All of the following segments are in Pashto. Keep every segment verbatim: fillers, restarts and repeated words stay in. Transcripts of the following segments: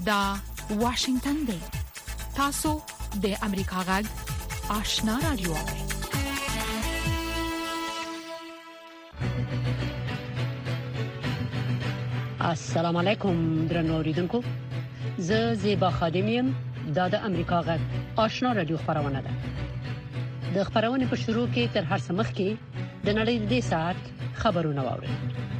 دا واشنگتن دی. تاسو د امریکا غږ آشنا رادیو. السلام علیکم درنو اوریدونکو. زه زیبا خادمیم د امریکا غږ آشنا رادیو خبرونه ده. د خبرونې په شروع کې تر هر څه مخکې د نړۍ د ساعت خبرونه واورئ.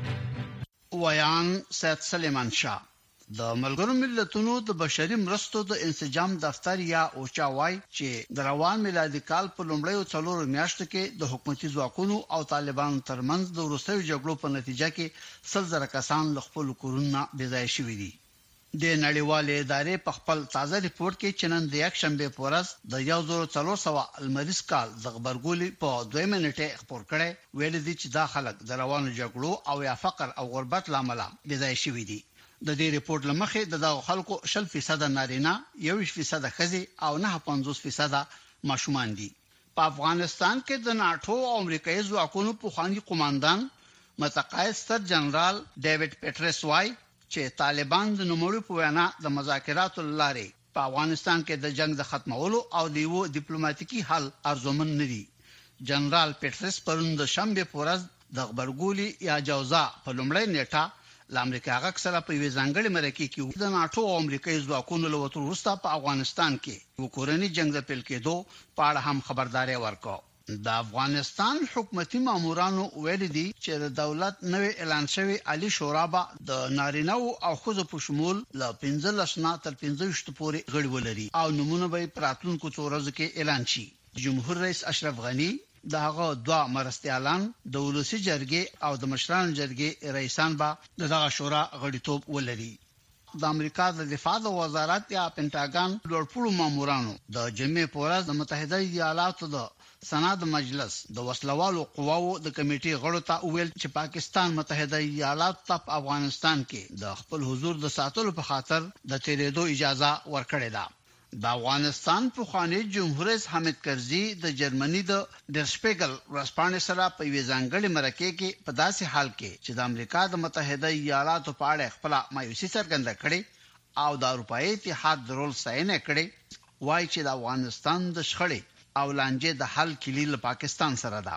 ویان سید سلیمان شاه د ملګرو ملتونو د بشري مرستو د انسجام دفتر یا اوچا وای چې د روان میلادي کال په لومړیو څلورو میاشتو کې د حکومتي ځواکونو او طالبانو ترمنځ د وروستیو جګړو په نتیجه کې سل زره کسان له خپل کورونو بې ځای شوي دي. د نړیوالې ادارې په خپل تازه ریپورت کې چې نن د یک شنبه په ورځ د یو زر څلور سوه المریز کال د غبرګولي په دوه منټه خبر کړي ویل دي چې دا خلک د روانو جګړو او یا فقر او غربت لامل بې ځای شوي دي. د دې ریپورت لمخې د دغه خلکو شل فیصد نارینه، یوویشت فیصد ښځې او نه پنځوس فیصد ماشومان دي. په افغانستان کې د ناټو او امریکایي ځواکونو پخوانی قوماندان متقاعد ستر جنرال ډیوډ پیټرس وای چې طالبان د نوموړي په وینا د مذاکراتو لارې په افغانستان کې د جنگ د ختمولو او د یو ډیپلوماټیکي حل ارزومن نه دي. جنرال پیټرس پرون د شنبه په ورځ د غبرګولي یا جوزا په لومړۍ نیټه د امریکا غږ سره په وی ځانګړي مرکه کې د ناټو او امریکایي ځواکونو له وتر وروسته په افغانستان کې وکورني جنگ د پیل کېدو په اړه هم خبرداري ورکړه. د افغانستان حکومتي مامورانو ویلي دي چې د دولت نوې اعلان شوی علي شورا به د نارینه او ښځو په شمول له پنځلس نه تر پنځه ویشت پورې غړي ولري او نمونه به پراتونکو څو ورځې کې اعلان شي. جمهور رئیس اشرف غنی دغه دوا مرستيالان د ولسی جرګې او د مشرانو جرګې رئیسان به دغه شورا غړیتوب ولري. د امریکا د دفاع وزارت یا پینټاګان لوړپوړو مامورانو د جمعې په ورځ د متحده ایالاتو د سند مجلس د وسلوالو قواو د کمیټې غړو ته ویل چې پاکستان متحده ایالات ته افغانستان کې د خپل حضور د ساتلو په خاطر د تیرېدو اجازه ورکړې ده. د افغانستان پخوانی جمهور رئیس حامد کرزي د جرمني د ډرشپیګل ورسپانې سره په وی ځانګړي مرکه کې په داسې حال کې چې د امریکا د متحده ایالاتو په اړه خپل مایوسي څرګنده کړې او د اروپאי اتحاد د رول ستاینه کړې وایي چې د افغانستان د شخړې او لانجې د حل کلی له پاکستان سره ده.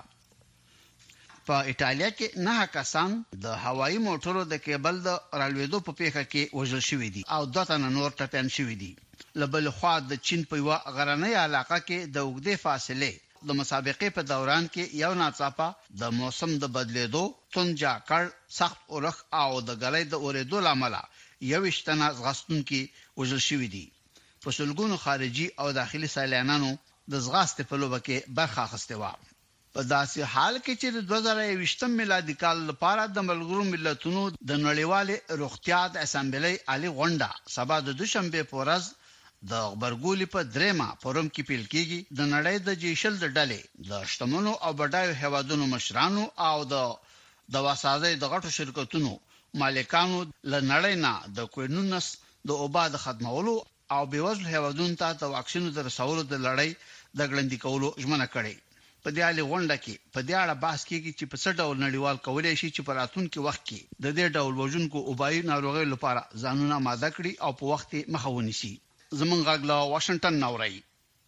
په ایټالیا کې نه کسان د هوایي موټرو د کیبل د رالوېدو په پیښه کې وژل شوي دي او دوه تنه نور ټپيان شوي دي. لبل خوا د چین په یو غرنۍ علاقه کې د اوږدې فاصله د مسابقې په دوران کې یو ناڅاپه د موسم د بدلیدو تونجا کړ سخت اورخ او د غلې د اورېدو لامل یو شتنه غستونکو وژل شوي دي. په سلګونو خارجي او داخلي سیلانیانو د زغاستې په لوبه کې برخه اخیسته و. په داسې حال کې چې د دوه زره یوویشتم میلادي کال لپاره د ملګرو ملتونو د نړیوالې روغتیا د اسامبلې عالی غونډه سبا د دوشنبه په ورځ د غبرګولي په درېما فورم کې پیل کېږي. د نړۍ د جیشل د ډلې د شتمنو او بډایو هیوادونو مشرانو او د دواسازۍ د غټو شرکتونو مالکانو له نړۍ نه د کوینونس د اوباد خدمولو او بیوزل هیوادونو ته د واکسینو د رسولو د لړۍ د ګړندې کولو ژمنه کړې. په دې اړه غونډه کې په دې اړه بحث کېږي چې په څه ډول نړیوال کولای شي چې په راتلونکي وخت کې د دې ډول وژونکو اوبایي ناروغیو لپاره ځانونه آماده کړي او په وخت مخه ونیسي. زمون غاګلا واشنگټن نوري.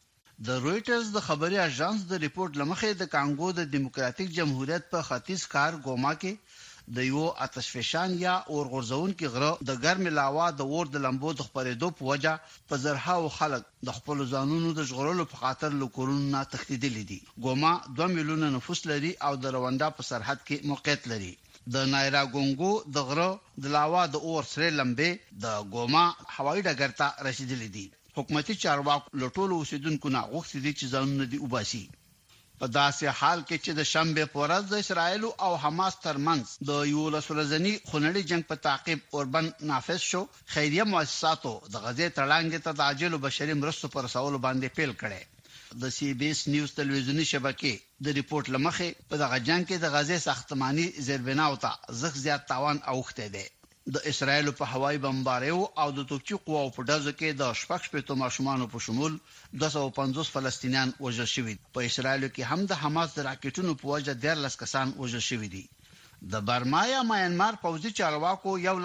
د رويټرز د خبري اژانس د ریپورت لمخې د کانګو د دیموکراتیک جمهوریت په ختیځ کار ګوما کې د یو آتشفشان یا اورغورځون کې غره د ګرم لاوا د اور د لمبو د خپرېدو په وجه په زرهاو خلک د خپل ځانونو د ژغورلو په خاطر له کورونا تښتیدل دي. ګوما دوه میلیونه نفوس لري او د رواندا په سرحد کې موقعیت لري. د نایراګونګو د غره د لاوا د اور سره لمبه د ګوما هوایي ډګر ته رسیدلې دي. حکومتي چارواکو لټول اوسیدونکو نه غوښتي دي چې ځانونه دي وباسي. په داسې حال کې چې د شنبه په ورځ د اسرایل او حماس ترمنځ د یو لسورزنی خونړي جنگ په تعقیب اوربن نافذ شو، خیریه مؤسساتو د غزې تړانګ ته د عاجل بشري مرستو پر رسولو باندې پیل کړي. د سی بي اس نیوز تلویزیونی شبکې د ریپورت لمخې په دغه جنگ کې د غزې ساختماني زیربناو ته زخ زیات تاوان اوخته دي. د اسرایل په هوایي بمباریو او د توپچي قواو په ډزو کې د شپږ شپږ ماشومان په شمول دوه سوه پنځوس فلسطینیان وژل شوي. په اسرایل کې هم د حماس د راکټونو په وجه دیارلس کسان وژل شوي دي. د برما یا میانمار پوځي چارواکو یو لک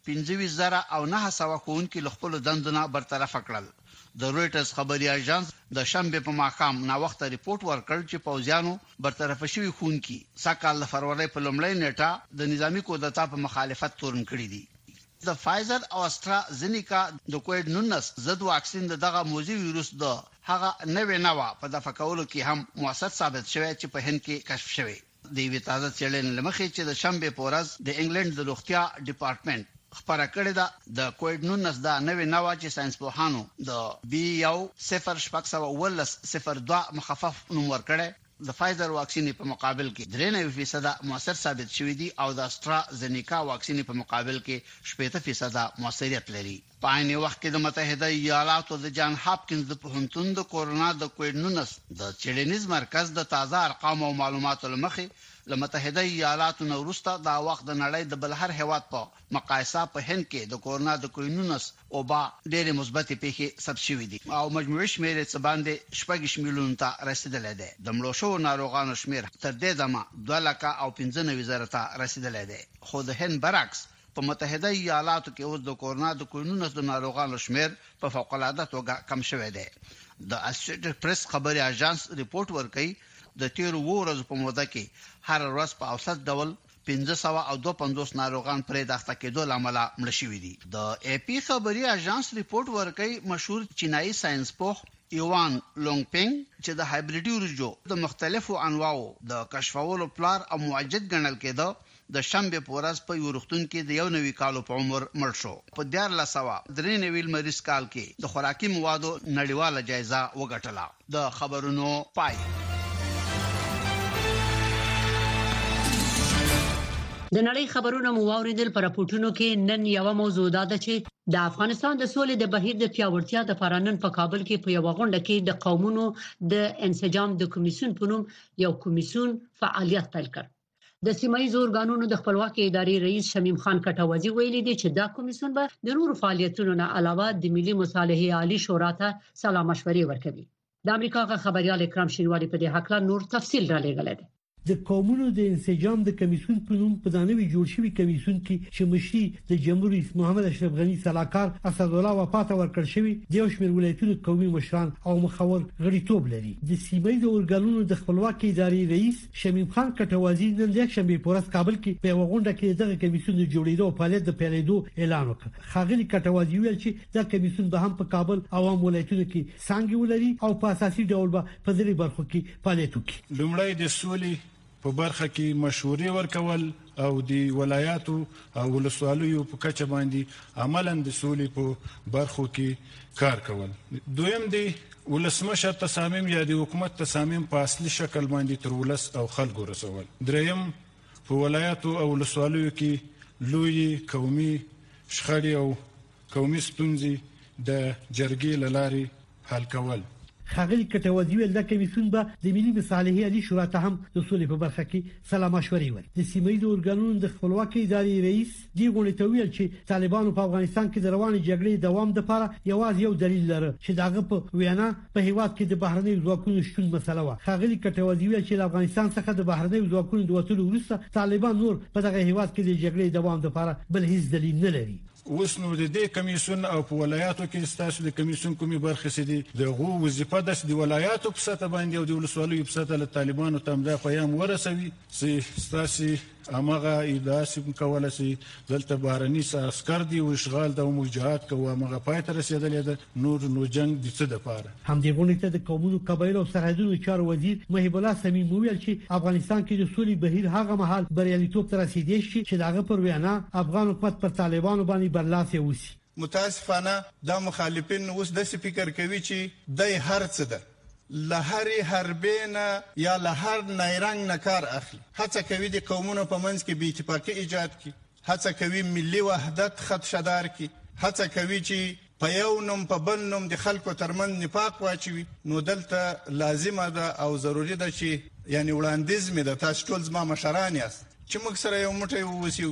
پنځه زره او نه سوه ښوونکي له خپلو دندو نه برطرف کړل. د رويټرز خبري اژانس د شنبه په ماښام نا وخت ریپورت ورکړ چې پوځیانو برطرف شوی خونکي سکهال فروری په لومړی نیټه د نظامی کودتا په مخالفت تورن کړی دي. د فایزر او استرازینیکا د کووډ نولس ضد واکسین دغه موذي وایروس د هغه نوې نوا په دفع کولو کې هم موثر ثابت شوی چې په هند کې کشف شوی. د وی تازه چیلن لمخې چې د شنبه په ورځ د انګلند د روغتیا ډپارټمنټ خبره کړې ده د کووډ نولس د نوې نوا چې ساينس پوهانو د بي یو صفر شپږ سوه ولس صفر دوه مخفف نوم ورکړی د فایزر واکسین په مقابل کې درې نوي فیصد موثر ثابت شوی دی او د استرازینیکا واکسین په مقابل کې شپږ فیصد موثریت لري. په عین وخت کې د متحده ایالاتو د جان هاپکینز د پوهنتون د کورونا د کووډ نولس د چیلنیز مرکز د تازه ارقام او معلوماتو لمخې له متحده ایالاتو نو وروسته دا وخت د نړۍ د بل هر هیواد په مقایسه په هند کې د کورونا د کووډ نولس او با ډېر مثبت پیښې ثبت شوې دي او مجموعي شمیر څه باندې شپږ میلیون ته رسیدلی دی. د مړو شوو ناروغانو شمیر تر دې دمه دوه لکه او پنځه نوي زره ته رسیدلی دی. خو د هند برعکس په متحده ایالاتو کې اوس د کورونا د کووډ نولس د ناروغانو شمیر په فوق العاده توګه کم شوی دی. د اسوسییټډ پریس خبري اژانس ریپورت ورکړي د تیر ورځ په موده کې هر ورځ په اوسط ډول پنځه سوه او دوه پنځوس ناروغان پرې د اخته کېدو لامل مړ شوي دي. د اي پی خبري اژانس ریپورت ورکړي مشهور چینایي ساينس پوه ایوان لونګپینګ چې د هایبریډي ورجو د مختلفو انواعو د کشفولو پلار او موجد ګڼل کېده د شنبه په ورځ په یورختون کې د یو نوي کالو په عمر مړ شو. په دیارلس سوه درې نوي مریض کال کې د خوراکي موادو نړیواله جایزه وګټله. د خبرونو پای. د نړۍ خبرونه مو واوریدل. پر راپورټونو کې نن یو موضوع ده چې د افغانستان د سولې د بهیر د پیاوړتیا د پرانن په کابل کې په یو غونډه کې د قومونو د انسجام د کمیسیون په نوم یو کمیسیون فعالیت پیل کړ. د سیمایي اورګانونو د خپلواکي ادارې رئیس شمیم خان کټوازی ویلي دی چې دا کمیسیون به د نورو فعالیتونو نه علاوه د ملي مصالحې عالی شورا ته سلا مشورې ورکوي. د امریکا غا خبريال اکرام شینواری په دې حق لا نور تفصیل را لېږلی دی. د قومونو د انسجام د کمیسیون په نوم په ځانوي جوړ شوی کمیسیون کې چې مشري د جمهور رئیس محمد اشرف غنی صلاحکار اسد الله وفات ورکړ شوی د یو شمېر ولایتونو قومي مشران او مخور غړیتوب لري. د سیمایي اورګانونو د خپلواکي ادارې رئیس شمیم خان کټوازی نن د شنبه په ورځ کابل کې په غونډه کې دغه کمیسیون د جوړېدو او فعالیت د پیلېدو اعلان وکړ. خاغلی کټوازی ویل چې دا کمیسیون به هم په کابل عوام ولایتونو کې څنګه ولري او په اساسي ډول به په ځینې برخو کې فعالیت وکړي. لومړی د سولې په برخه کې مشورې ورکول او د ولایاتو او ولسوالیو په کچه باندې عملاً د سولې په برخو کې کار کول. دویم دی ولسمشر تصامیم یا د حکومت تصامیم په اصلي شکل باندې تر ولس او خلکو رسول. دریم په ولایاتو او ولسوالیو کې لوی قومي شخړې او قومي ستونزې د جرګې له لارې حل کول. خاغلی کټوازی ویل دا کمیسیون به د ملي مصالحې عالی شورا ته هم د سولې په برخه کې سلا مشورې ورکړي. د سیمایي اورګانونو د خپلواکي ادارې رئیس دی غونډه ته ویل چې طالبانو په افغانستان کې د روانې جګړې دوام لپاره یوازې یو دلیل لري چې داغه په وینا په هیواد کې د بهرنۍ ځواکونو شتون مسله و. خاغلی کټوازی ویل چې افغانستان څخه د بهرنۍ ځواکونو د وټولو وروسته طالبان نور په دغه هیواد کې د جګړې دوام لپاره بل هیڅ دلیل نه لري. اوس نو د دې کمیسیون او په ولایاتو کې ستاسو د کمیسیون کومي برخه سي دي د غو وظیفه د ولایاتو په سطح باندې او د ولسوالیو په سطح له طالبانو ته دا پیغام ورسوي چې ستاسو امغه اداسي کوله سي دلته بهرني عسكر دي او اشغال د مجاهد کوه امغه پای ته رسیدلې ده نور نو جنگ د څه د پاره. هم دې غونډه ته د قومونو قبایل او سرحدونو چارو وزیر محب الله سمیم ویل چې افغانستان کې د سولې بهیر هغه مهال بریالیتوب تر رسیدي شي چې داغه پر وینا افغان حکومت پر طالبانو باندې برلاسه وسی. متاسفانه دا مخالفین اوس د فکر کوي چې د هر څه ده لهر حربینا یا لهر نیرنګ نکار اخلي. هڅه کوي د قومونو په منځ کې بې اتفاقي ایجاد کړي. هڅه کوي ملي وحدت خدشدار کړي. هڅه کوي چې په یو نوم په بل نوم د خلکو ترمن نفاق واچوي. نو دلته لازمه ده او ضروری ده چې یعنی وړاندیز مې د تاسو ټول زما مشران یاست چې موږ سره یو موټی ووسیو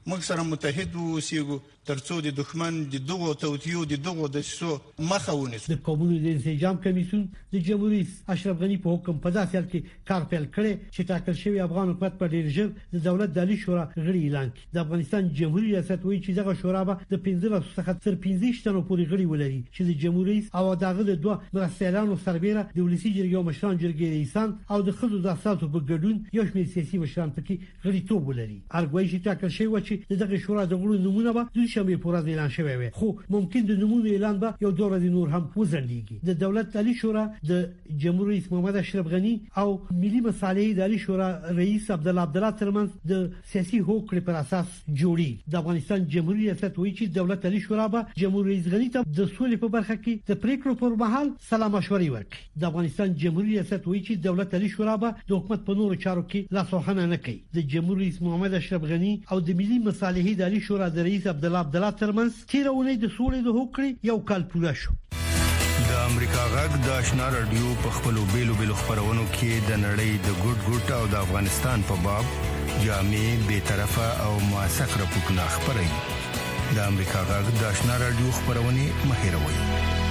موږ سره متحد اوسېږو ترڅو د دښمن د دغو توطیو د دغو د سو مخه ونیسو. د قومونو د انسجام کمیسیون د جمهوریت رئیس اشرف غنی په حکم په داسې حال کې کار پیل کړی چې ټاکل شوی افغان حکومت په ډیر ژر د دولت د عالی شورا غړي اعلان کړي. د افغانستان جمهوریت ریاست وایي چې دغه شورا به د پنځه څخه تر پنځه تنو پورې غړي ولري چې د جمهوریت او دغه د دوه مرستیالانو سربېره د ولسی جرګې او مشران جرګې رئیسان او د خزو د اساسو په ګډون یو شمېر سیاسي مشران پکې غړیتوب ولري. ارګوي چې ټاکل شوی و چې دغه شورا د غړو نمونه به د شنبه په ورځ اعلان شوی وي، خو ممکن د نمونه اعلان به یو دوه ورځې نور هم وځنډيږي. د دولت عالی شورا د جمهوریت رئیس محمد اشرف غنی او ملي مصالحې د عالی شورا رئیس عبد الله عبدالله ترمنځ د سیاسي هوکړې پر اساس جوړي. د افغانستان جمهوریت ریاست وایي چې دولت عالی شورا به جمهوریت رئیس غنی ته د سولې په برخه کې د پریکړو پر مهال سلام مشورې ورکړي. د افغانستان جمهوریت ریاست وایي چې دولت عالی شورا به د حکومت په نورو چارو کې لاسوهنه نه کوي. د جمهوریت رئیس محمد اشرف غنی او د ملي مصالحې د عالی شورا د رئیس عبد الله عبدالله ترمنځ تیرونه د سولې د هوکړې یو کال پوره شو. د امریکا غږ د آشنا رادیو په خپلو بیلو بیلو خبرونو کې د نړۍ د ګډ ګډ او د افغانستان په باب جامع بے طرفه او موثق راپورټونه خبري. د امریکا غږ د آشنا رادیو خبرونه مهیروي.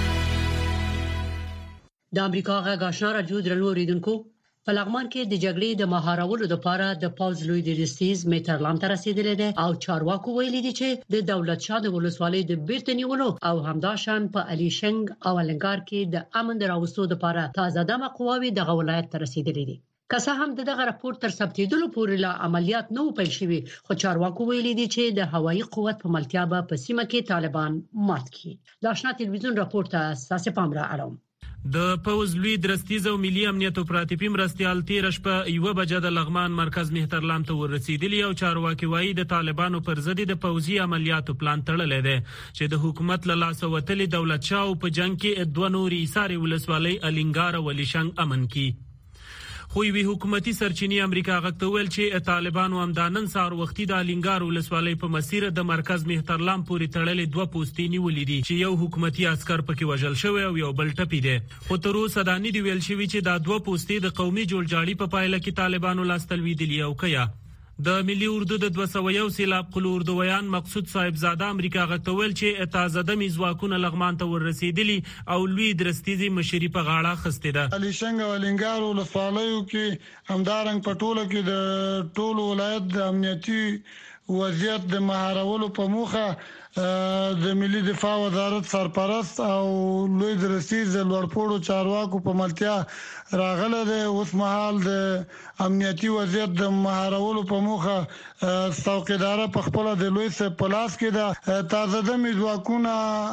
د امریکا غږ آشنا رادیو درنو اوریدونکو، په لغمان کې د جګړې د مهارولو لپاره د پاوز لوی درستیز میټرلام ته رسیدلی دی او چارواکو ویلي دي چې د دولت شاه د ولسوالۍ د بیرته نیولو او همداشان په علي شنګ او النګار کې د امن دراوستو لپاره تازه دمه قواوی د غولایت ته رسیدلې دي. که څه هم دغه راپور تر ثبتېدلو پورې لا عملیات نه پیل شوي، خو چارواکو ویلي دي چې د هوایي قوت په ملتیا به په سیمه کې طالبان مات کړي. د آشنا ټلویزیون راپور ته تاسو پام را اړوم. د پوز لوی درستیز او ملي امنیت اپراتیفي مرستيال تیر شپه یو بجې د لغمان مرکز مهترلام ته ورسېدلی او چارواکي وایي د طالبانو پر ضد د پوزي عملیاتو پلان تړلې ده چې د حکومت له لاس وتلې دولت شاه په جنگ کې دوه نوري ساري ولسوالۍ الینګار او لشنګ امن کی. خو وی حکومتي سرچینی امریکا غږ ویل چې طالبانو هم د نن سار وختي د الینګار ولسوالۍ په مسیر د مرکز مهترلام پورې تړلې دوه پوسټې نیولې دي چې یو حکومتي عسكر پکې وژل شوی او یو بل ټپي دي. خو تر اوسه دا نه دی ویل شوی چې دا دوه پوسټې د قومي جوړجاړي په پایله کې طالبانو لاس تلویدلی او کیا. د ملي اردو د دوه سوه یو سیلاب قلو اردویان مقصود صاحب زاده امریکا غتول چې تازه د میزواکونه لغمان ته ورسېدلی او لوی درستیزي مشري په غاړه خسته ده. علي شنګ ولنګار ولسوالیو کې همدارنګ پټوله کې د ټولو ولایت د امنیتي وضعیت د مهارولو په موخه د ملي دفاع وزارت سرپرست او لوی درستیز لوړپوړو چارواکو په ملتیا راغله ده. اوس مهال د امنیتي وضعیت د مهارولو په موخه څوکیدار په خپل د لوی سپلاس کې ده. تازه د میزواکونه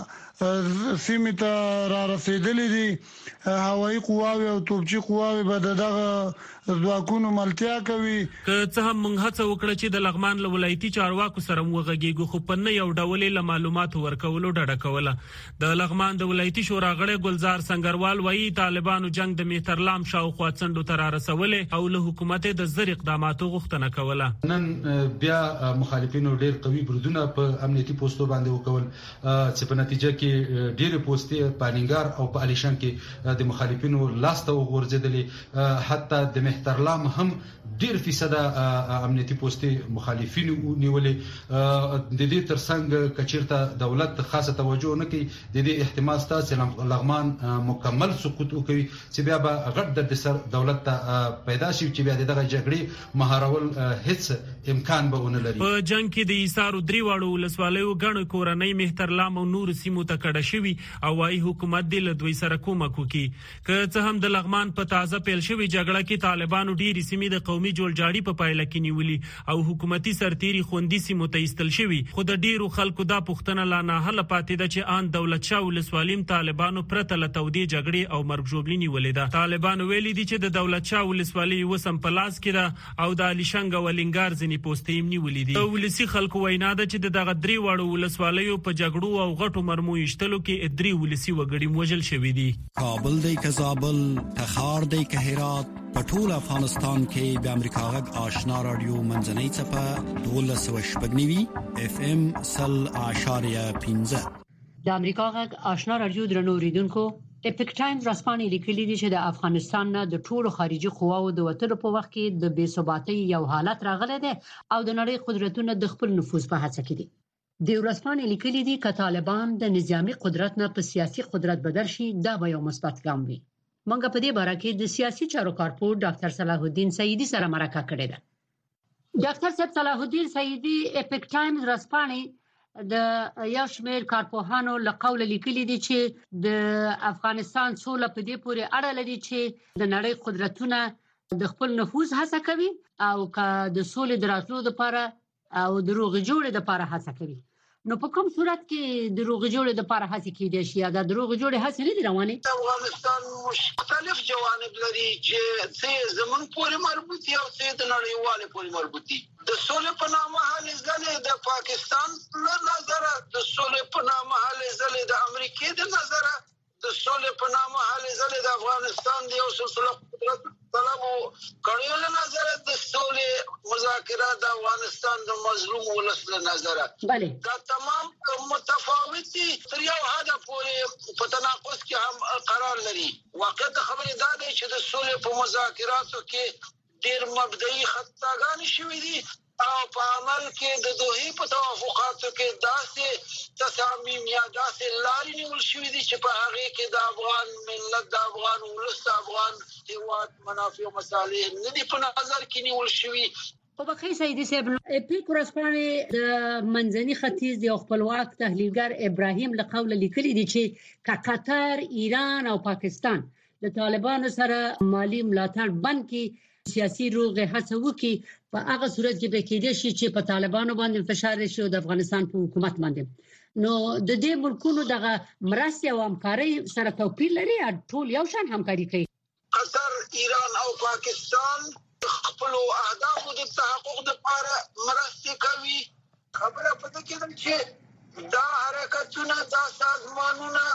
سیمه ته را رسیدلې دي. هوایي قواوی او توپچی قواوی به دغه ځواکونو ملتیا کوي. که څه هم موږ هڅه وکړه چې د لغمان له ولایتي چارواکو سره موغږیږو، خو په نه یو ډول له معلوماتو ورکولو ډډه کوله. د لغمان د ولایتي شورا غړی ګلزار سنگروال وایي طالبانو جنگ د میترلام شاوخوا څنډو ته را رسولې او له حکومت د زر اقداماتو غوښتنه کوله. نن بیا مخالفینو ډېر قوي برودونه په امنیتي پوسټو باندې وکول چې په نتیجه کې ډېر پوسټي په الینګار او په الیشن کې د مخالفینو لاس ته وغورځېدلې. حتی د مهترلام هم ډېر فیصد امنیتي پوسټي مخالفین نیولې. د دې ترڅنګ کچیرته دولت خاصه توجه نه کوي، د دې احتمال شته چې لغمان مکمل سقوط وکړي چې بیا به غټ د سر دولت ته پیدا شي چې بیا دغه جګړې مهارول هیڅ امکان به ونه لري. په جنگ کې د ایثارو درې واړو ولسوالیو غنو کورنۍ مهترلام او نور سیمو ته کډه شوی او وايي حکومت د لدوی سره کومک وکړي. که څه هم د لغمان په تازه پیل شوی جګړه کې طالبانو ډېری سیمې د قومي جوړجاړي په پایله کې نیولي او حکومتي سرتيري خوندي سیمو ته ایستل شوی، خو د ډیرو خلکو دا پوښتنه لا نه حل پاتې ده چې ان دولت شاه ولسوالیم طالبانو پرته له تودې جګړې او مرګ ژوبلې نیولې ده. طالبانو ویلي دي چې د دولت شاه ولسوالۍ وسم په لاس کې ده او د علي شنګ ولنګار ځینې پوسټې هم نیولې دي. د ولسی خلکو وینا ده چې دغه درې واړو ولسوالیو په جګړو او غټو مرمو ایشتلو کې درې ولسی وګړي وژل شوي دي. کابل دی که زابل، تخار دی که هرات، په ټول افغانستان کې د امریکا غږ آشنا رادیو منځنۍ څپه دولس سوه شپږ نوي اف ام سل اعشاریه پنځه. د امریکا غږ آشنا رادیو درنو اوریدونکو، اپیک ټایمز رسپانې لیکلي دي چې د افغانستان نه د ټولو خارجي قواو د وټر په وخت کې د بې ثباتۍ یو حالت راغلی دی او د نړۍ قدرتونه د خپل نفوذ په هڅه کې دي. د رسپانې لیکلي دي چې طالبان د نظامی قدرت نه په سیاسي قدرت بدل شي دا به یو مثبت ګام وي. موږ په دې باره کې د سیاسي چارو کارپور ډاکټر صلاح الدین سعیدی سره مرکه کړې ده. ډاکټر صاحب صلاح الدین سعیدی اپیک ټایمز رسپانې د یو شمېر کارپوهانو له قوله لیکلي دي چې د افغانستان سوله په دې پورې اړه لري چې د نړۍ قدرتونه د خپل نفوذ هڅه کوي او که د سولې د راتلو لپاره او د روغ جوړې لپاره هڅه کوي. نو په کوم صورت کې د روغ جوړې لپاره هڅه کیدای شي یا د روغ جوړې هڅه نه دي روانه؟ افغانستان مختلف جوانب لري چې څه زمون پورې مربوط دي او څه د نړیوالو پورې مربوط دي. د سولې په نامه هلې ځلې د پاکستان له نظر، د سولې په نامه هلې ځلې د امریکای د نظر، د سولې په نامه هلې ځلې د افغانستان د یو سلسله قدرت طلبو کړیو له نظر، د سولې مذاکرات د افغانستان د مظلوم ولس له نظر. بله دا تمام متفاوت دي تر یو حد پورې په تناقض کې هم قرار لري. واقعیت خبره دا ده چې د سولې په مذاکراتو کې ډېر مبدئي خطاګانې شوې دي او په عمل کې د دوی په توافقاتو کې داسې تصامیم یا داسې لارې نیول شوې دي چې په هغه کې د افغان ملت، د افغان ولس، د افغان هیواد منافع او مصالح نه دي په نظر کې نیول شوې. په بخیر سعیدی صاحب اپیک رسپانې د منځني ختیځ د خپلواک تحلیلګر ابراهیم له قوله لیکلي دي چې قطر، ایران او پاکستان د طالبانو سره مالی ملاتړ بند کړي، سیاسي روغه هڅه وکړي، په هغه صورت کې به کېدای شي چې په طالبانو باندې فشار شي او د افغانستان په حکومت باندې. نو د دې ملکونو دغه مرستې او همکاري سره توپیر لري یا ټول یو شان همکاري کوي؟ قطر، ایران او پاکستان خپل اهدافو د تحقق لپاره مرستې کوي. خبره پته کېدل چې دا حرکتونه، دا سازمانونه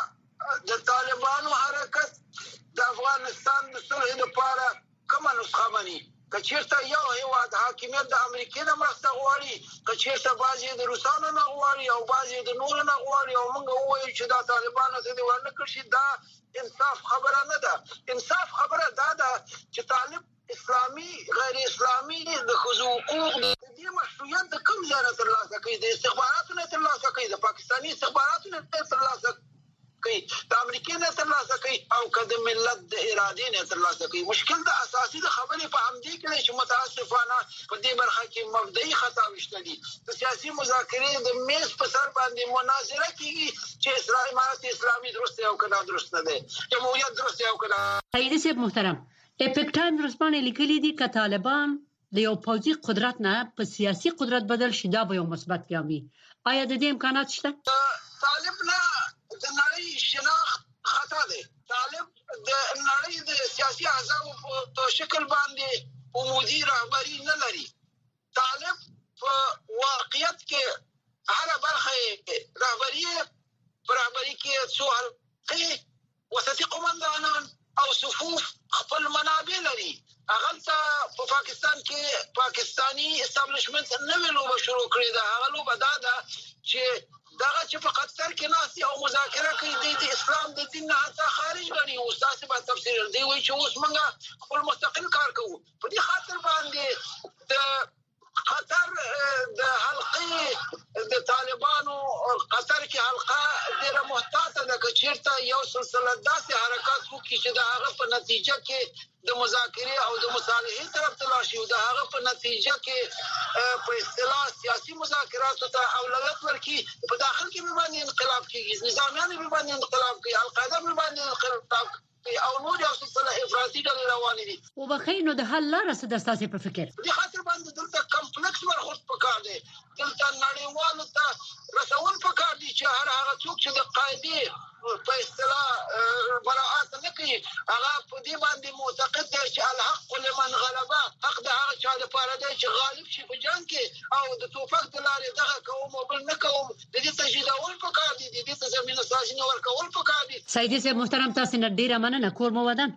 د طالبانو حرکت د افغانستان د صلح لپاره کومه نسخه مني. کچیرته یو هیواد حاکمیت د امریکای نه مرسته غواړي، کچیرته بعضی د روسانو نه غواړي او بعضی د نورو نه غواړي او موږ وایو چې دا طالبانو ته دی ورنه کړی، دا انصاف خبره نه ده. انصاف خبره دا ده چې طالب اسلامي غیر اسلامي د خصوص حقوق د مشروعیت د کوم ځای ترلاسه کوي؟ د استخباراتو نه ترلاسه کوي، د پاکستاني استخباراتو نه ترلاسه کوي، د امریکای نه ترلاسه کوي او که د ملت د ارادې نه ترلاسه کوي. مشکل د اساسي د خبرې په همدې کې چې متاسفانه په دې برخه کې مبدئي خطاوې شته دي. د سیاسي مذاکرې د میز په سر باندې مناظره کیږي چې اسرائیل امارت اسلامي درست دی او که درست نه دی، جمهوریت درست دی او که. سعیدی صاحب محترم، اپیک ټایمز رسپانې لیکلي دي چې طالبان د یو پوځي قدرت نه په سیاسي قدرت بدل شي دا به یو مثبت ګام وي. آیا د دې امکانات شته؟ طالب نه د نړۍ شناخت خطا دی. طالب د نړۍ د سیاسي احزابو په شکل باندې عمودي رهبري نه لري. طالب په واقعیت کې هر برخه رهبري پر رهبري کې څو حلقې وسطي قومندانان او صفوف خپل منابع لري. هغه په پاکستان کې پاکستانی استابلیشمنت نوې لوبه شروع کړې ده. هغه لوبه دا ده چې دغه چې په قطر کې ناسي او مذاکره کوي د اسلام د دین نه حتی خارج غني او تاسو به تفسیر دی وایي چې اوس موږ خپل مستقل کار کوو. په دې خاطر باندې د قطر د حلقې د طالبانو قطر کې حلقه ډېره محتاطه ده که چیرته یو سلسله داسې حرکات وکړي چې د هغه په نتیجه کې د مذاکرې او د مصالحې طرف ته لاړ شي او د هغه په نتیجه کې په اصطلاح سیاسي مذاکراتو ته اولویت ورکړي. په داخل کې به باندې انقلاب کېږي، نظامیان به باندې انقلاب کوي، القاعده به باندې انقلاب کوي او نور یو سلسله افراطي ډلې روانې دي. او بخیر نو د حل لاره څه ده ستاسو په فکر؟ په دې خاطر باندې دلته کمپلیکس برخورد پکار دی. دلته نړیوالو ته رسول پکار دي چې هر هغه څوک چې د قاعدې په اصطلاح براءت نه کوي هغه په دې باندې معتقد دی چې الحق لمن غلبه، حق د هغه چا لپاره دی چې غالب شي په جنګ کې او د توفق د لارې دغه کوم او بل نه کوم. د دې تجدیدول پکار دي، د دې ته زمینه سازي ورکول پکار دي. سعیدی صاحب محترم، تاسو نه ډیره مننه. کور مو ودان.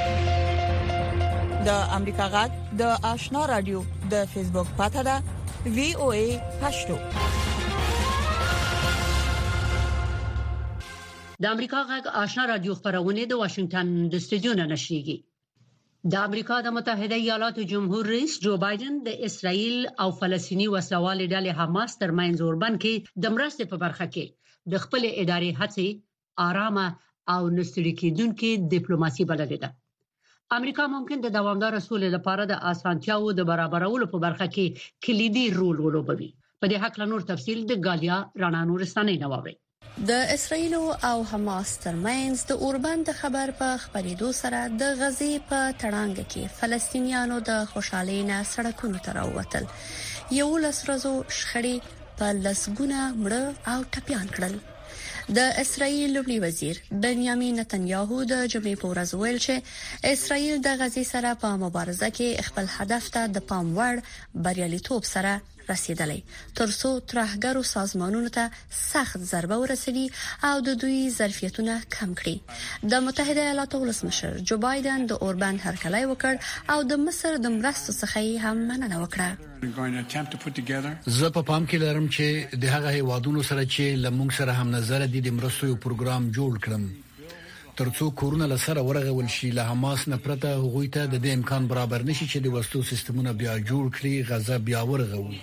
د امریکا غږ د آشنا رادیو د فیسبوک پاڼه ده وی او ای پښتو. د امریکا غږ آشنا رادیو خبرونه د واشنگټن د استودیو نه نشریږي. د امریکا د متحده ایالاتو جمهور رئیس جو بایدن د اسرایل او فلسطینی وسلوال ډلې حماس ترمنځ اوربند کې د مرستې په برخه کې د خپل ادارې هڅې آرامه او نستړي کېدونکې ډیپلوماسي بللې ده. امریکا ممکن د دوامدار سولې لپاره د اسانتیاو د برابرولو په برخه کې کلیدي رول ولوبوي. په دې حق له نور تفصیل د غالیا رانا نورستاني نووي. د اسرایل او حماس ترمنځ د اوربند خبر په خبرېدو سره د غزې په تړانګ کې فلسطینیانو د خوشحالۍ نه سړکونو ته راووتل. یو لس ورځو شخړې په لسګونه مړه او ټپيان کړل. د اسرایل لومړي وزیر بنیامین نتنیاهو د جمعې په ورځ ویل چې اسرایل د غزې سره په مبارزه کې خپل هدف ته د پام وړ بریالیتوب سره رسیدلی ترڅو ترهګرو سازمانونو ته سخت ضربه ورسوي او د دوی ظرفیتونه کم کړي. د متحده ایالاتو ولسمشر جو بایدن د اوربند هرکلی وکړ او د مصر د مرستو څخه هم مننه وکړه. زه په پام کې لرم چې د هغه هیوادونو سره چې لمونږ سره هم نظر دي د مرستو یو پروګرام جوړ کړم ترڅو کورونه لسره ورغول شي. له حماس نه پرته هغوی ته د دې امکان برابر نشي چې د وسلو سیستمونه بیا جوړ کړي. غزه بیا ورغوي.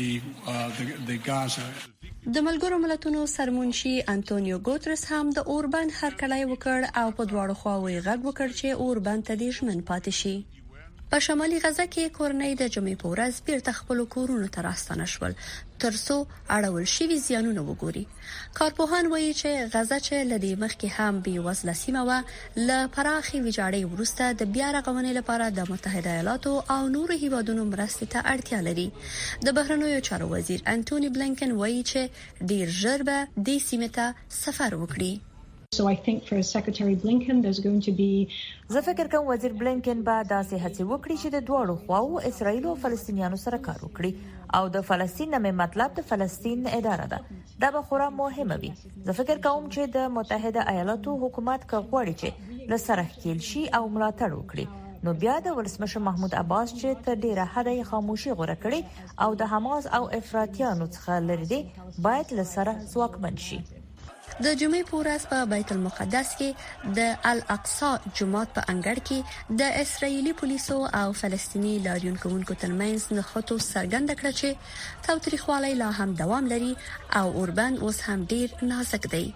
د ملګرو ملتونو سرمنشي انټونیو ګوترس هم د اوربند هرکلی وکړ او په دواړو خواوو غږ وکړ چې اوربند ته دې ژمن پاتې شي. په شمالي غزه کې کورنۍ د جمعې په ورځ بیرته خپل کورونو ته راستنه شول ترڅو اړول شوي زیانونه وګوري. کارپوهان وایي چې غزه چې لدی مخکې هم بي وزله سیمه و ل پراخي ویجاړۍ وروسته د بیا رغونې لپاره د متحده ایالاتو او نورو هیوادونو مرستې ته اړتیا لري. د بهرنیو چارو وزیر انټونی بلنکن وایي چې ډیر ژر به د سیمې ته سفر وکړي. So I think for Secretary Blinken there's going to be زه فکر کوم وزیر بلنکن به داسې هڅې وکړي چې د دوړو خواو اسرایل او فلسطینیانو سره کار وکړي او د فلسطین نه مطلب د فلسطین اداره ده. دا به خورا مهمه وي. زه فکر کوم چې د متحده ایالاتو حکومت کوي چې له سره خېل شي او ملاتړ وکړي نو بیا د ولسمشر محمود عباس چې تر ډیره حده خاموشي غوړه کړي او د حماس او افراطیانو څخه لري دي باید له سره ځواکمن شي. د جمعې په ورځ په بیت المقدس کې د الاقصی جومات په انګړ کې د اسرایلی پولیسو او فلسطینی لاریون کوونکو ترمنځ نښتو څرګنده کړه چې تاوتریخوالی لا هم دوام لري او اوربند اوس هم ډیر نازک دی.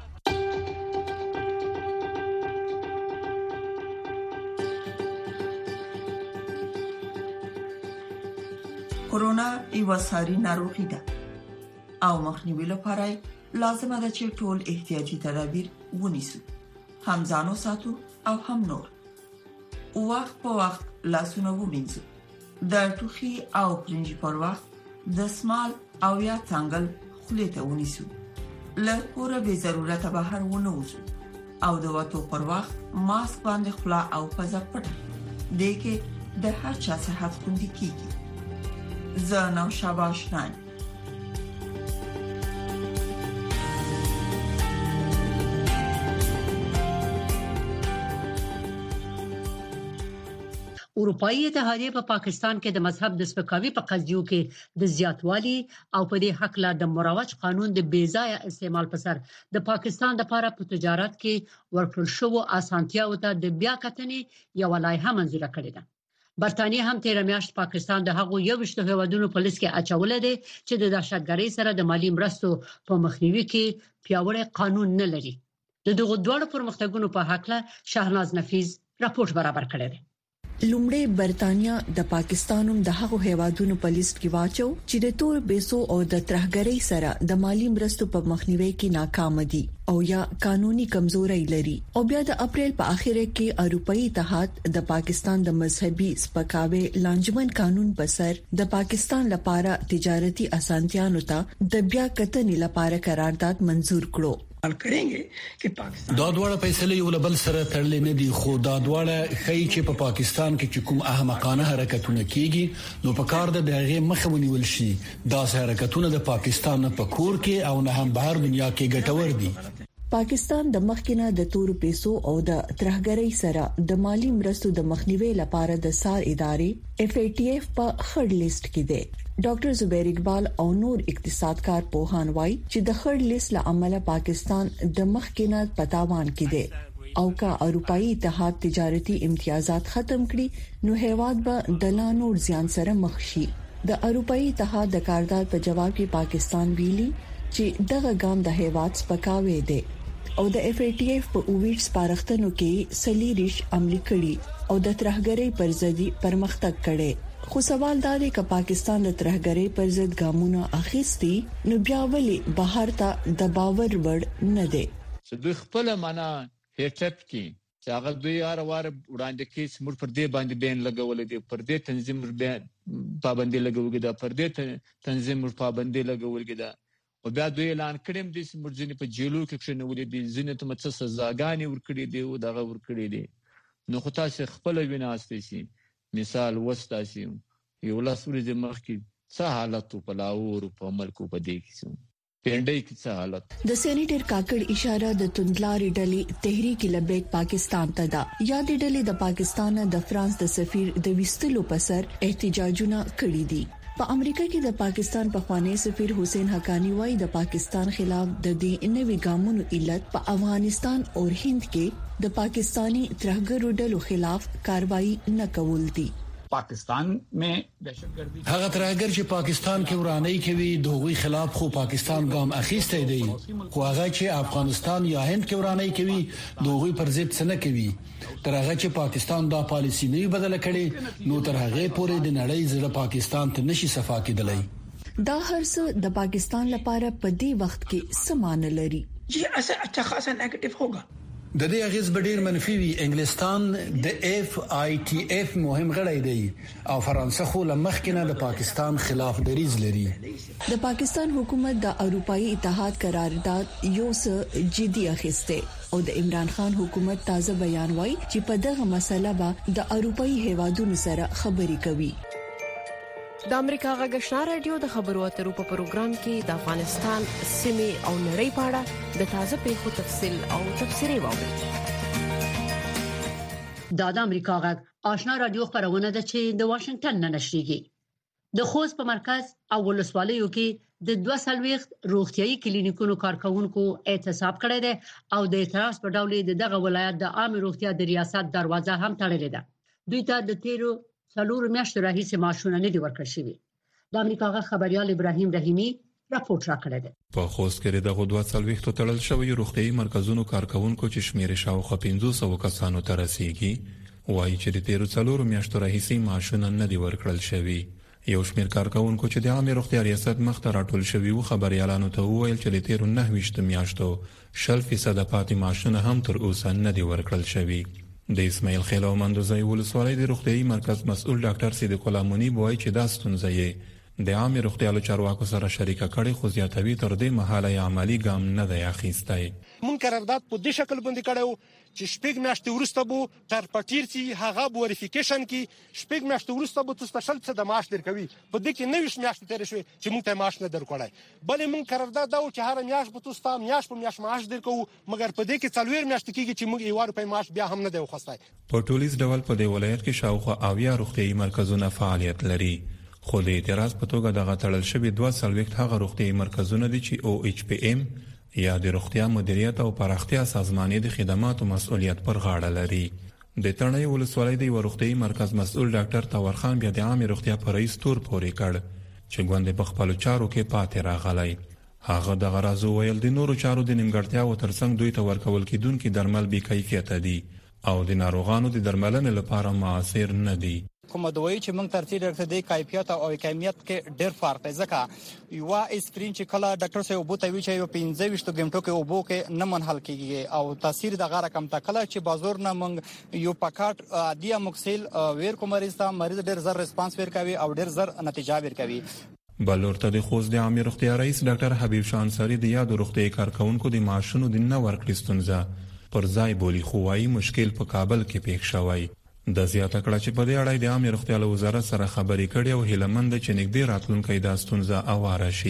کورونا یو ساري ناروغي ده او مخنیوي لپاره لازمه ده چې ټول احتیاطي تدابیر ونیسو. هم ځانو ساتو او هم نور. وخت په وخت لاسونه ومینځو. د ټوخي او پرنجي پر وخت د سمال او یا څنګل خولې ته ونیسو. له کوره به ضرورت بهر ونه وځو او د وټو پر وخت ماسک باندې خلا او پزه پټ دې کې د هر چا صحت خوندي کیږي. زه نو شاباش نه اروپאי اتحادیه په پا پاکستان کې د مذهب د سپکاوي په قضیو کې د زیاتوالي او په دې حق لا د مروج قانون د بیځایه استعمال په سر د پاکستان لپاره په تجارت کې ورکړل شوی اسانتیاو ته د بیا کتنې یو لایحه منظور کړې ده. برتانیې هم تیر میاشت پاکستان د هغو یو وشته هیوادونو په لیست کې اچولې ده چې د دهشتګرۍ سره د مالی مرستو په مخنیوي کې پیاوړی قانون نه لري. د دغه دوه پرمختګونو په حق له شهناز نفیس راپورټ برابر کړی دی. لومړی برتانیا د پاکستانوم د هغو هیوادونو په لیست کې واچو چې د تور پیسو او د ترهګرۍ سره د مالی مرستو په مخنیوي کې ناکام دي او یا قانوني کمزوري لري. او بیا د اپریل په اخر کې اروپאי اتحاد د پاکستان د مذهبي سپکاوي لانجمن قانون په سر د پاکستان لپاره تجارتي اسانتیانو ته د بیا کتنې لپاره قرارداد منزور کړو. دا دواړه فیصله یو بل سره تړلې نه دي خو دا دواړه خی چې په پاکستان کې کوم احمقانه حرکتونه کیږي نو په کار د دغه مخه ونیول شي. دا حرکتونه د پاکستان په کور کې او نه هم بهر دنیا کې ګټور دي. پاکستان د مخکنه د تور پیسو او د ترهګرۍ سره د مالی مرستو د مخنیوي لپاره د سار ادارې اف ای ټی اف په خړ لیست کې دی. ډاکټر زبیر اقبال او نور اقتصادکار پوهان وایي چې د خړ لیست له امله پاکستان د مخکنه پتاوان کې دی او کا اروپאי اتحاد تجارتي امتیازات ختم کړي نو هیواد به د لا نور زیان سره مخ شي. د اروپאי اتحاد د کاردار په جواب کې پاکستان ویلي چې دغه ګام د هیواد سپکاوي دی او د اف ای ټی اف په اوویټ سپارښتنو کې سلیریش عملي کړي او د ترهګرۍ پر ضد پرمختګ کړي. خو سوال دا دی چې پاکستان د ترهګرۍ پر ضد ګامونه اخیستي نو بیا ولې بهر ته د باور وړ نه دی. چې دوی خپل معنا هټپ کې چې هغه دوی هر وار وړاندې کې سمور پر دې باندې بین لګولې دي، پر دې تنظیم پابندي لګولې ده، پر دې تنظیم پابندي لګولې ده او بیا دوی اعلان کړم دي سمور ځینې په جیلو کې کښنولې دي، ځینې ته مڅ سزاګانې ورکړي دي او دغه ورکړي دي. نو خو تاسو خپل ویناستئ شي مثال وستاسي یو لاس ورځې مخکې څه حالت په لاور په ملک په دې کې پینډای کې څه حالت. د سېنیټر کاکړ اشاره د توندلاري ډلې تحریک لبیک پاکستان ته ده. یا د ډلې د پاکستان د فرانس د سفیر د وستلو په سر احتجاجونه کړي دي. په امریکا کې د پاکستان پخوانی سفیر حسین حقانی وايي د پاکستان خلاف د دې نوي ګامونو علت په افغانستان او هند کې د پاکستانی ترهګرو ډلو خلاف کاروایی نه کول دي. پاکستان میں دهشتګردي هغه ترهګر چې پاکستان کې ورانۍ کوي دغوی خلاف خو پاکستان ګام اخیسته دی، خو هغه چې افغانستان یا هند کې ورانۍ کوي دغوی پر ضد څه نه کوي. تر هغه چې پاکستان دا پالیسی نه بدل کړي نو تر هغه پورې د نړۍ زړه پاکستان ته نشي صفا کېدلی. دا هرڅه د پاکستان لپاره په دې وخت کې سمانه لري. جی ایسا اچھا خاصا نیگیټیو ہوگا. د دې اغیز ډیر منفي وي. انګلستان د اف آی ټی اف مهم غړی دی او فرانسه خو لمخکنه د پاکستان خلاف دریځ لري. د پاکستان حکومت د اروپאי اتحاد قرارداد یو څه جدي اخیسته او د عمران خان حکومت تازه بیان وایي چې په دغه مسله به د اروپאי هیوادونو سره خبري کوي. د امریکا غږشنا رادیو د خبرو اترو په پروګرام کې د افغانستان سیمې او نړۍ په اړه د تازه پیښو تفصیل او تفسیري واوري. دا د امریکا غږ آشنا رادیو خبرونه ده چې د واشنگټن نه نشریږي. د خوست په مرکز او ولسوالیو کې د دوه سلويخت روغتيایي کلینیکونو کارکونکو اعتصاب کړی دی او د اعتراض په ډول د دغه ولایت د عام روغتیا د ریاست دروازه هم تړلې ده. دوی ته د تیرو څلور میاشتو راهیسې معاشونه نه دي ورکړل شوي. د امریکا غږ خبريال ابراهيم رحیمي راپورټ راکړی دی. په خوست کې دغه دوه سلويخت تړل شوی روغتيایي مرکزونو کارکونکو چې شمیر شاوخوا پنځه سوه کسانو ته رسیدي وایي چې د تیرو څلور میاشتو راهیسې معاشونه نه دي ورکړل شوي. یو شمیر کارکونکو چې د عام روغتیا ریاست مخ ته راټول شوی و خبريالانو ته وویل چې د تیرو نه ویشت میاشتو شل فیصد پاتې معاشونه هم تر اوسه نه دي ورکړل شوي. د اسماعیل خیل او مندوزای ولسوالۍ د روغتيایي مرکز مسؤل ډاکټر صدیق الله مونی وایي چې دا ستونزه یې د عام روغتیا چارواکو سره شریکه کړي خو زیاتوي تر دې مهاله عملی ګام نه دی اخیستی. مون قرارداد په دې شکل باندې کړو چې شپږ میاشتې وروسته بو تر پټیر سي هغه وریفیکیشن کې شپږ میاشتې وروسته بو تاسو شل څه د معاش درکوي په دې کې نوي میاشتې تیر شوي چې مونږ ته معاش نه درکړای بلې مون قرارداد دا و چې هر میاشت به تاسو میاشت په میاشت معاش درکو مګر په دې کې څلور میاشتې کېږي چې مونږ یو روپۍ معاش بیا هم نه دی وخصای. په ټولیز ډول په دې ولایت کې شاوخوا اویا روغتيایي مرکزونه فعالیت لري خو د اعتراض په توګه دغه تړل شوی دوه سلويخت هغه روغتيایي مرکزونه دي چې او ایچ پی ایم یا د روغتیا مدیریت او پراختیا سازماني د خدماتو مسؤلیت پر غاړه لري. د تڼۍ ولسوالۍ د روغتيایي مرکز مسؤل ډاکټر تاورخان بیا د عام روغتیا پر رئیس تور پورې کړ چې ګوند په خپل چارو کې پاتې راغلی. هغه د غرض ویل د نورو چارو د نیمګړتیا او ترڅنګ دوی ته ورکول کیدونکو درمل بې کیفیت دي او د ناروغانو د درملنې لپاره موثر نه دي. کومه دوی چې موږ ترتیب ورکړه د کیفیت او کمیت کې ډېر فرق دی ځکه یو اسپرین چې کله ډاکټر صاحب بوته وی چې یو پنځه ویشت غنټو کې وبو کې نه منحل کیږي او تاثیر د غره کم تکله چې بازور نه موږ یو پکاټ عادي مکسل ویر کوم مریض ته مریض ډېر زر ریسپانس ور کوي او ډېر زر نتیجه ور کوي. بلورته د خوست د عام روغتیا رئیس ډاکټر حبیب شاه انصاری د یاد روغتي کارکونکو د معاشونو د نه ورکړې ستونزه پر ځای بولی خوایي مشکل په کابل کې پیښ شوی. د زیاته کړه چې په دې اړه د عام روغتیا وزارت سره خبرې کړې او هیلمند چې نږدې راتلونکي د ستونزه اواره شي.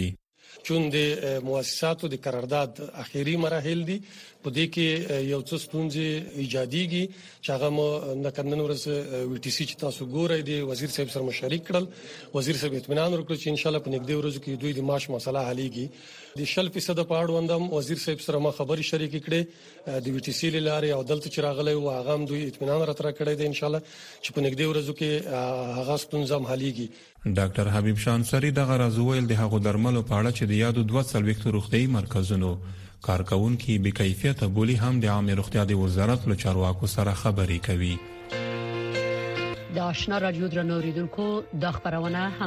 چون د مؤسساتو د قرارداد اخیری مراحل دي په دې کې یو څه ستونزې ایجاديږي چې هغه مو د کنن ورس وی ټي سي چې تاسو ګورئ دی وزیر صاحب سره مشارک کړل وزیر صاحب اطمینان ورکړ چې ان شاء الله په نږدې ورځو کې دوی د معاش مسله حلېږي د شل فیصد په اړه وندم وزیر صاحب سره ما خبري شریک کړې د وی ټي سي لارې او دلته چې راغلی او هغه هم دوی اطمینان راته کړی دی ان شاء الله چې په نږدې ورځو کې هغه ستونزه حلېږي ډاکټر حبیب شاه انصاری دغه راځویل د هغو درملو په اړه چې د یادو دوه څلويخت روغتيایي مرکزونو کارکونکو به کیفیت بولی هم د عامه روغتیا د وزارت له چارواکو سره خبري کوي. د آشنا رادیو درنوریدونکو د خبرونه